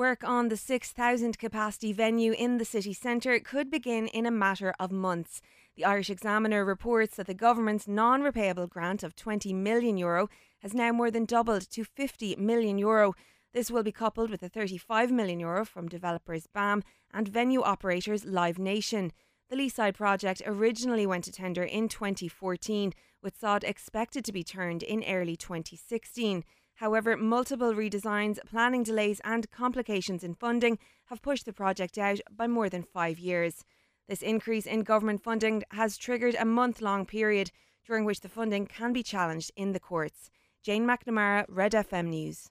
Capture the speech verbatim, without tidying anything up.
Work on the six thousand capacity venue in the city centre could begin in a matter of months. The Irish Examiner reports that the government's non-repayable grant of twenty million euro has now more than doubled to fifty million euro. This will be coupled with the thirty-five million euro from developers B A M and venue operators Live Nation. The Leaside project originally went to tender in twenty fourteen, with sod expected to be turned in early twenty sixteen. However, multiple redesigns, planning delays and complications in funding have pushed the project out by more than five years. This increase in government funding has triggered a month-long period during which the funding can be challenged in the courts. Jane McNamara, Red F M News.